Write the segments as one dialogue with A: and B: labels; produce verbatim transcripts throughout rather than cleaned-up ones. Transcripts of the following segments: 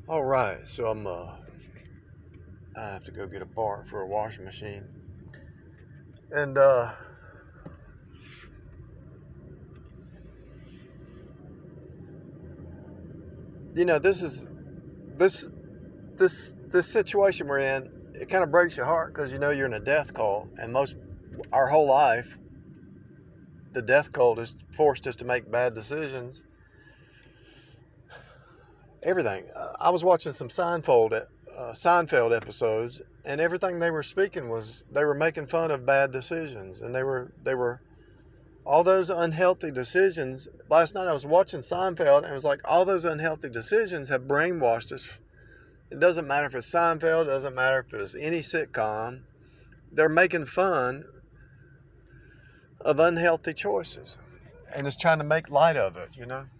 A: All right, so I'm uh, I have to go get a part for a washing machine, and uh, you know, this is this this this situation we're in. It kind of breaks your heart because you know you're in a death cult, and most our whole life, the death cult has forced us to make bad decisions. Everything. Uh, I was watching some Seinfeld uh, Seinfeld episodes, and everything they were speaking was they were making fun of bad decisions, and they were they were all those unhealthy decisions. Last night I was watching Seinfeld, and it was like all those unhealthy decisions have brainwashed us. It doesn't matter if it's Seinfeld, it doesn't matter if it's any sitcom. They're making fun of unhealthy choices, and it's trying to make light of it, you know.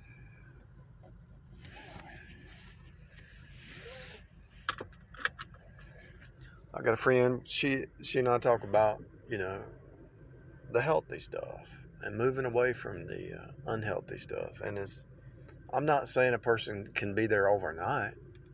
A: I got a friend, she she and I talk about, you know, the healthy stuff and moving away from the uh, unhealthy stuff. And it's, I'm not saying a person can be there overnight,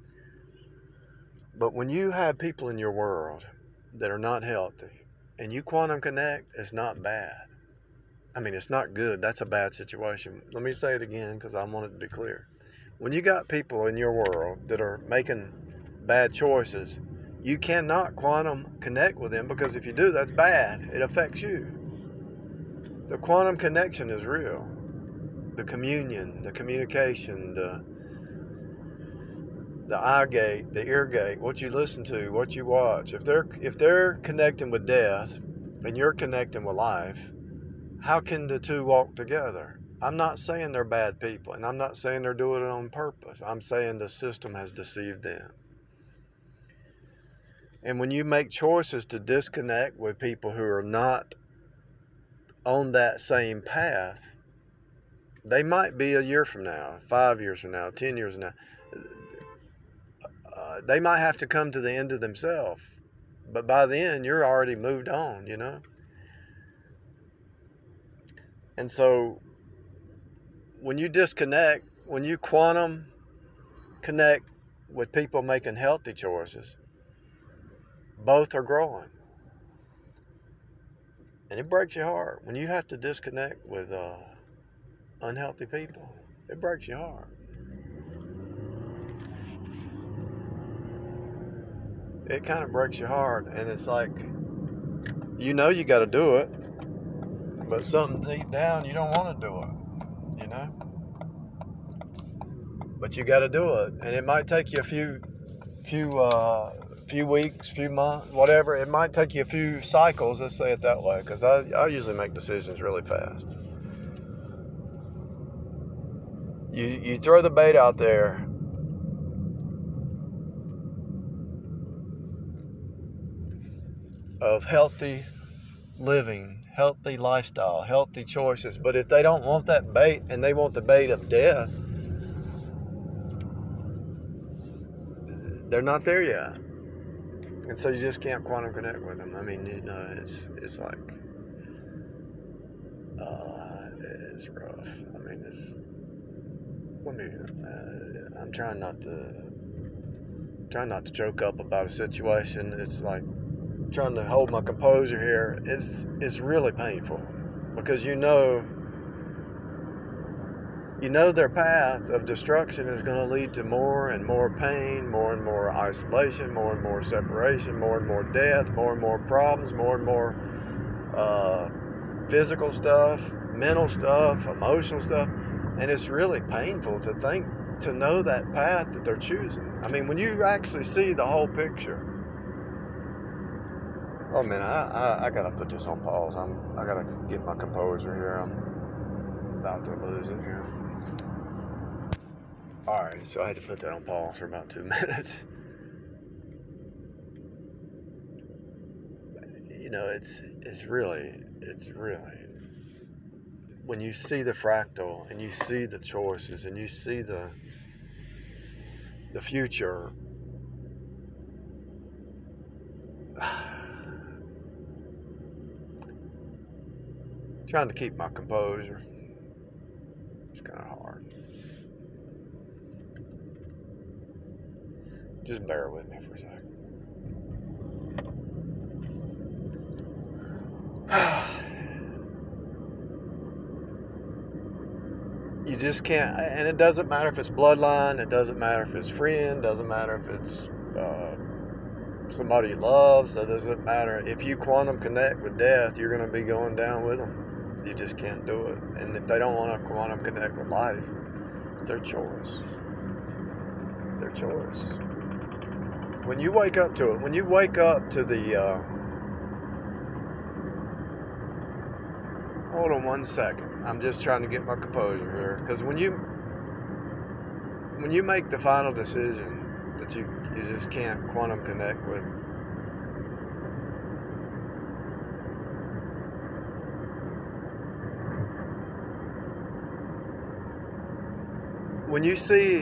A: but when you have people in your world that are not healthy and you quantum connect, it's not bad. I mean, it's not good. That's a bad situation. Let me say it again because I want it to be clear. When you got people in your world that are making bad choices, you cannot quantum connect with them, because if you do, that's bad. It affects you. The quantum connection is real. The communion, the communication, the the eye gate, the ear gate, what you listen to, what you watch. If they're if they're connecting with death and you're connecting with life, how can the two walk together? I'm not saying they're bad people, and I'm not saying they're doing it on purpose. I'm saying the system has deceived them. And when you make choices to disconnect with people who are not on that same path, they might be a year from now, five years from now, ten years from now. Uh, they might have to come to the end of themselves. But by then, you're already moved on, you know? And so, when you disconnect, when you quantum connect with people making healthy choices, both are growing. And it breaks your heart. When you have to disconnect with uh, unhealthy people, it breaks your heart. It kind of breaks your heart, and it's like, you know you got to do it, but something deep down, you don't want to do it, you know? But you got to do it, and it might take you a few, few, uh, few weeks, few months, whatever. It might take you a few cycles. Let's say it that way, because I, I usually make decisions really fast. You you throw the bait out there. Of healthy living, healthy lifestyle, healthy choices. But if they don't want that bait and they want the bait of death, they're not there yet. And so you just can't quantum connect with them. I mean, you know, it's it's like, uh, it's rough. I mean, it's, let me, uh, I'm trying not to, trying not to choke up about a situation. It's like trying to hold my composure here. It's, it's really painful because you know, you know their path of destruction is going to lead to more and more pain, more and more isolation, more and more separation, more and more death, more and more problems, more and more uh, physical stuff, mental stuff, emotional stuff. And it's really painful to think, to know that path that they're choosing. I mean, when you actually see the whole picture. Oh man, I, I, I gotta put this on pause. I'm I gotta get my composure here. I'm about to lose it here. Alright, so I had to put that on pause for about two minutes. You know, it's it's really, it's really, when you see the fractal and you see the choices and you see the the future, trying to keep my composure, it's kind of hard. Just bear with me for a second. You just can't, and it doesn't matter if it's bloodline, it doesn't matter if it's friend, doesn't matter if it's uh, somebody you love, so it doesn't matter. If you quantum connect with death, you're going to be going down with them. You just can't do it. And if they don't want to quantum connect with life, it's their choice. It's their choice. When you wake up to it, when you wake up to the, uh, hold on one second. I'm just trying to get my composure here. Because when you, when you make the final decision that you, you just can't quantum connect with, when you see,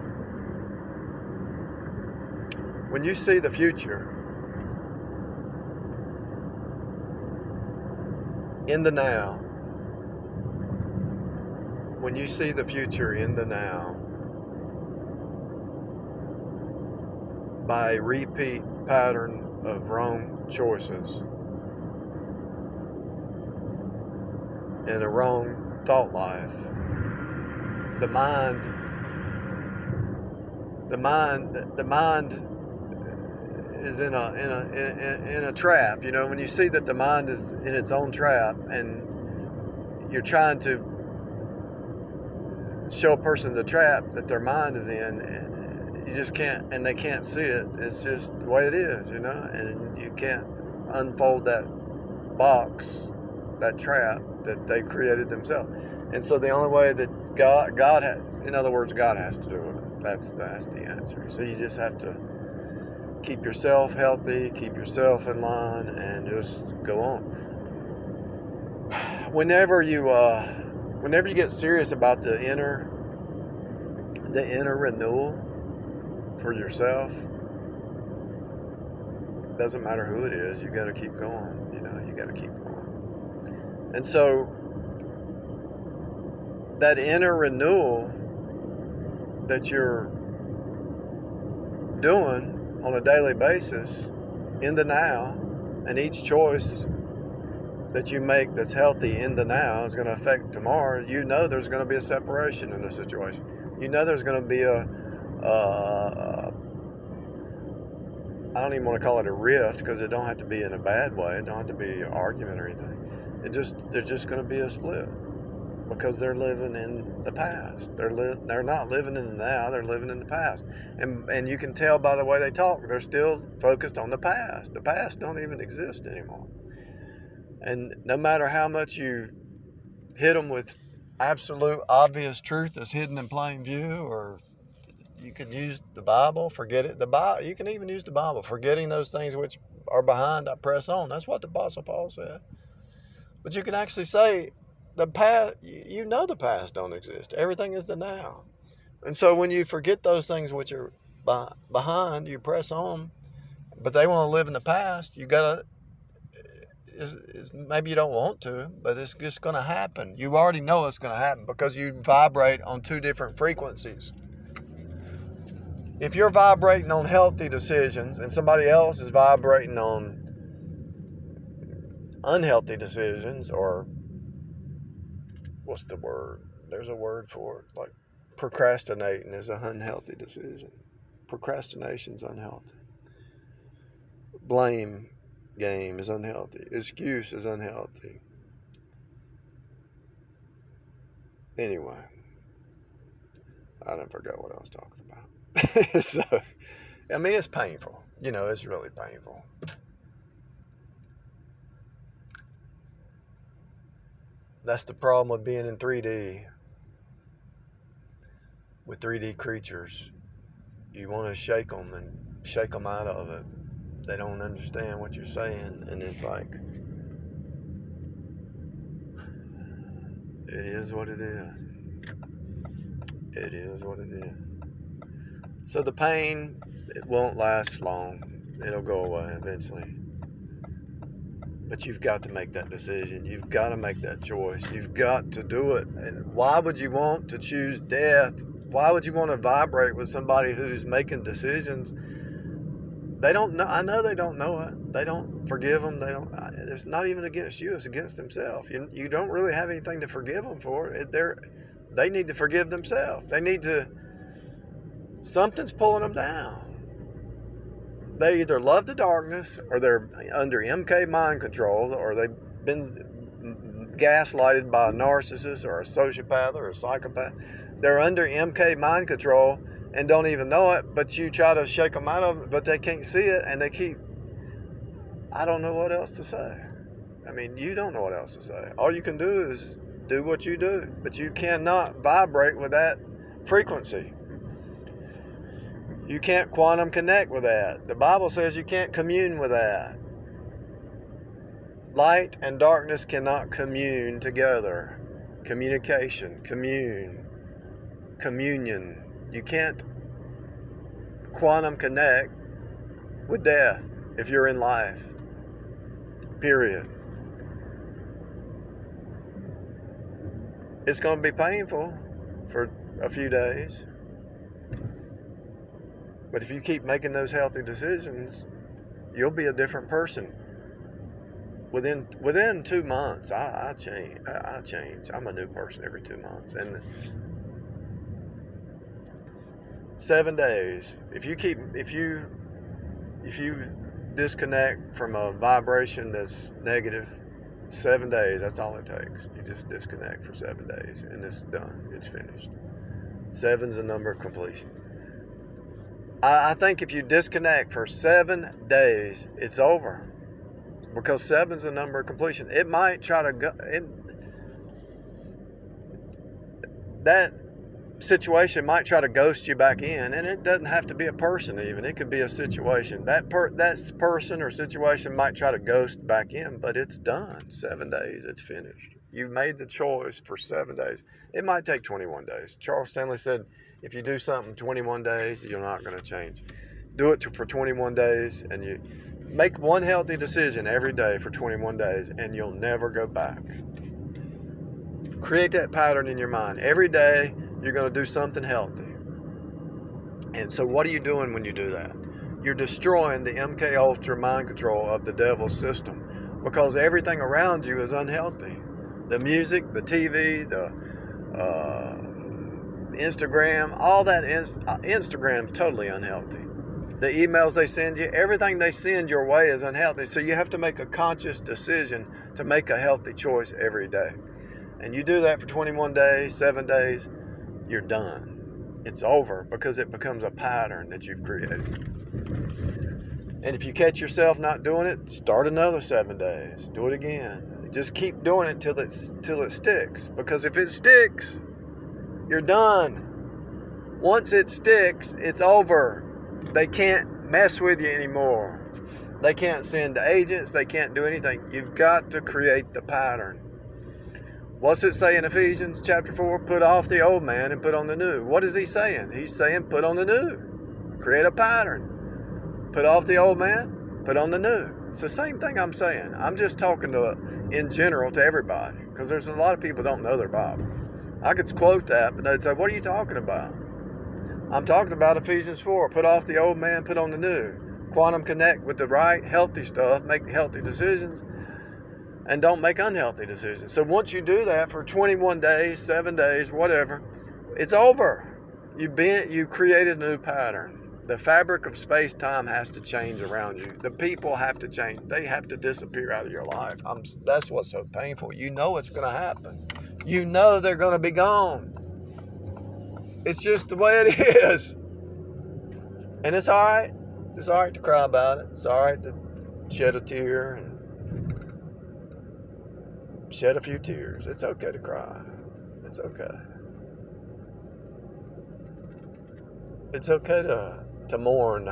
A: when you see the future in the now, when you see the future in the now, by a repeat pattern of wrong choices and a wrong thought life, the mind, the mind, the mind is in a in a in, in a trap. You know, when you see that the mind is in its own trap, and you're trying to show a person the trap that their mind is in, you just can't, and they can't see it. It's just the way it is, you know, and you can't unfold that box, that trap that they created themselves. And so the only way that God, God has, in other words, God has to do it. That's that's the answer. So you just have to keep yourself healthy, keep yourself in line, and just go on. Whenever you, uh, whenever you get serious about the inner, the inner renewal for yourself, doesn't matter who it is, you got to keep going. You know, you got to keep going. And so that inner renewal that you're doing on a daily basis in the now, and each choice that you make that's healthy in the now is going to affect tomorrow. You know there's going to be a separation in the situation. You know there's going to be a, uh, I don't even want to call it a rift, because it don't have to be in a bad way. It don't have to be an argument or anything. It just, there's just going to be a split, because they're living in the past. They're li- they're not living in the now. They're living in the past, and and you can tell by the way they talk. They're still focused on the past. The past don't even exist anymore. And no matter how much you hit them with absolute obvious truth that's hidden in plain view, or you could use the Bible, forget it. The Bible, you can even use the Bible, forgetting those things which are behind, I press on. That's what the Apostle Paul said. But you can actually say, the past, you know the past don't exist. Everything is the now. And so when you forget those things which are behind, you press on, but they want to live in the past, you got to, Is, is maybe you don't want to, but it's just going to happen. You already know it's going to happen, because you vibrate on two different frequencies. If you're vibrating on healthy decisions and somebody else is vibrating on unhealthy decisions, or what's the word? There's a word for it. Like procrastinating is an unhealthy decision. Procrastination's unhealthy. Blame game is unhealthy. Excuse is unhealthy. Anyway, I done forgot what I was talking about. So, I mean, it's painful. You know, it's really painful. That's the problem with being in three D. With three D creatures, you want to shake them and shake them out of it. They don't understand what you're saying, and it's like, it is what it is. It is what it is. So the pain, it won't last long. It'll go away eventually. But you've got to make that decision. You've got to make that choice. You've got to do it. And why would you want to choose death Why would you want to vibrate with somebody who's making decisions? They don't know. I know they don't know it. They don't forgive them. They don't. It's not even against you. It's against themselves. You you don't really have anything to forgive them for. They're they need to forgive themselves. They need to. Something's pulling them down. They either love the darkness, or they're under M K mind control, or they've been gaslighted by a narcissist or a sociopath or a psychopath. They're under M K mind control and don't even know it, but you try to shake them out of it, but they can't see it, and they keep, I don't know what else to say. I mean, you don't know what else to say. All you can do is do what you do, but you cannot vibrate with that frequency. You can't quantum connect with that. The Bible says you can't commune with that. Light and darkness cannot commune together. Communication, commune, communion. You can't quantum connect with death if you're in life. Period. It's going to be painful for a few days. But if you keep making those healthy decisions, you'll be a different person. Within within two months, I, I change. I, I change. I'm a new person every two months. And seven days. If you keep, if you, if you disconnect from a vibration that's negative, seven days. That's all it takes. You just disconnect for seven days, and it's done. It's finished. Seven's the number of completion. I, I think if you disconnect for seven days, it's over. Because seven's the number of completion. It might try to go. It, that situation might try to ghost you back in, and it doesn't have to be a person. Even it could be a situation. That per that person or situation might try to ghost back in, but it's done. Seven days. It's finished. You made the choice for seven days. It might take twenty-one days. Charles Stanley said, if you do something twenty-one days, you're not going to change. Do it for twenty-one days, and you make one healthy decision every day for twenty-one days, and you'll never go back. Create that pattern in your mind. Every day, you're going to do something healthy. And so what are you doing when you do that? You're destroying the M K Ultra mind control of the devil's system, because everything around you is unhealthy. The music, the T V, the uh, Instagram, all that. Inst- Instagram's totally unhealthy. The emails they send you, everything they send your way is unhealthy. So you have to make a conscious decision to make a healthy choice every day. And you do that for twenty-one days, seven days, you're done. It's over, because it becomes a pattern that you've created. And if you catch yourself not doing it, start another seven days. Do it again. Just keep doing it till it's till it sticks. Because if it sticks, you're done. Once it sticks, it's over. They can't mess with you anymore. They can't send agents. They can't do anything. You've got to create the pattern. What's it say in Ephesians chapter four? Put off the old man and put on the new. What is he saying? He's saying put on the new. Create a pattern. Put off the old man, put on the new. It's the same thing I'm saying. I'm just talking to, in general, to everybody. Because there's a lot of people who don't know their Bible. I could quote that, but they'd say, what are you talking about? I'm talking about Ephesians four. Put off the old man, put on the new. Quantum connect with the right, healthy stuff. Make healthy decisions. And don't make unhealthy decisions. So once you do that for twenty-one days, seven days, whatever, it's over. You've been, you created a new pattern. The fabric of space-time has to change around you. The people have to change. They have to disappear out of your life. I'm, that's what's so painful. You know it's going to happen. You know they're going to be gone. It's just the way it is. And it's all right. It's all right to cry about it. It's all right to shed a tear and shed a few tears. It's okay to cry. It's okay. It's okay to, to mourn.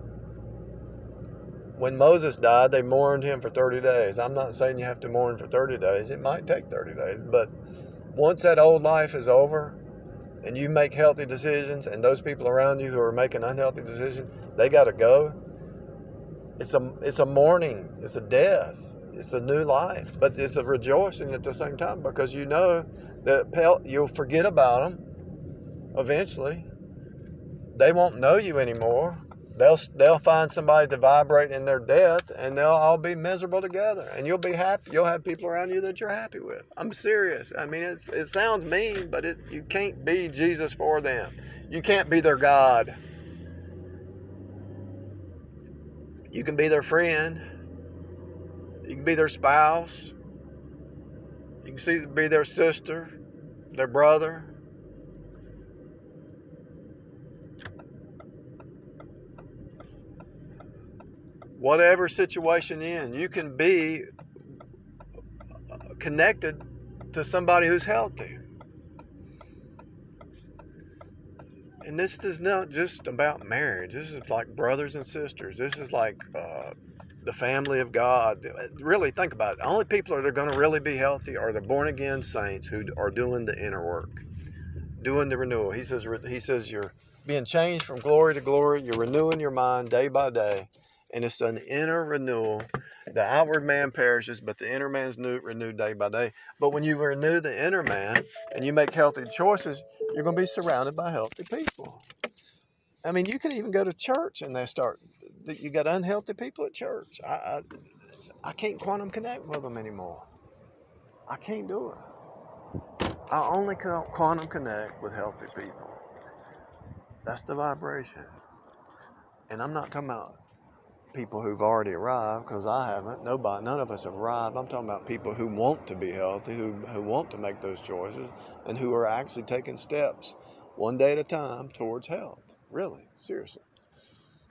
A: When Moses died, they mourned him for thirty days. I'm not saying you have to mourn for thirty days. It might take thirty days. But once that old life is over, and you make healthy decisions, and those people around you who are making unhealthy decisions, they got to go. It's a, it's a mourning. It's a death. It's a new life. But it's a rejoicing at the same time, because you know that you'll forget about them. eventually. They won't know you anymore. They'll they'll find somebody to vibrate in their death, and they'll all be miserable together. And you'll be happy. You'll have people around you that you're happy with. I'm serious. I mean, it's it sounds mean, but it you can't be Jesus for them. You can't be their God. You can be their friend. You can be their spouse. You can see be their sister, their brother. Whatever situation you're in, you can be connected to somebody who's healthy. And this is not just about marriage. This is like brothers and sisters. This is like uh, the family of God. Really think about it. The only people that are going to really be healthy are the born-again saints who are doing the inner work, doing the renewal. He says, he says you're being changed from glory to glory. You're renewing your mind day by day. And it's an inner renewal. The outward man perishes, but the inner man's new, renewed day by day. But when you renew the inner man and you make healthy choices, you're going to be surrounded by healthy people. I mean, you can even go to church and they start, you got unhealthy people at church. I, I, I can't quantum connect with them anymore. I can't do it. I only quantum connect with healthy people. That's the vibration. And I'm not talking about people who've already arrived, because I haven't. Nobody, none of us have arrived. I'm talking about people who want to be healthy, who, who want to make those choices, and who are actually taking steps one day at a time towards health. Really, seriously.